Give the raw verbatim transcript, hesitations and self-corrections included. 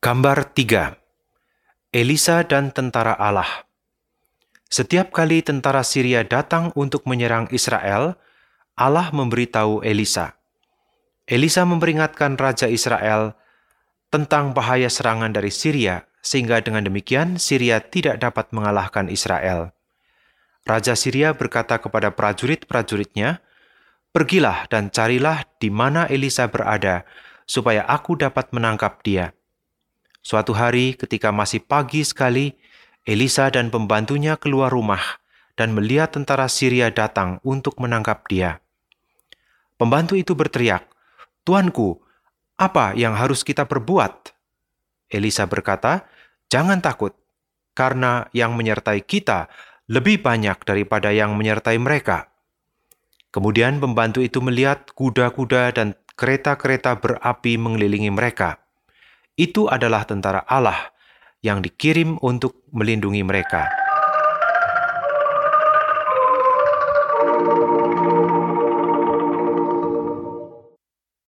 Gambar tiga. Elisa dan tentara Allah. Setiap kali tentara Syria datang untuk menyerang Israel, Allah memberitahu Elisa. Elisa memperingatkan Raja Israel tentang bahaya serangan dari Syria, sehingga dengan demikian Syria tidak dapat mengalahkan Israel. Raja Syria berkata kepada prajurit-prajuritnya, "Pergilah dan carilah di mana Elisa berada, supaya aku dapat menangkap dia." Suatu hari ketika masih pagi sekali, Elisa dan pembantunya keluar rumah dan melihat tentara Syria datang untuk menangkap dia. Pembantu itu berteriak, "Tuanku, apa yang harus kita perbuat?" Elisa berkata, "Jangan takut, karena yang menyertai kita lebih banyak daripada yang menyertai mereka." Kemudian pembantu itu melihat kuda-kuda dan kereta-kereta berapi mengelilingi mereka. Itu adalah tentara Allah yang dikirim untuk melindungi mereka.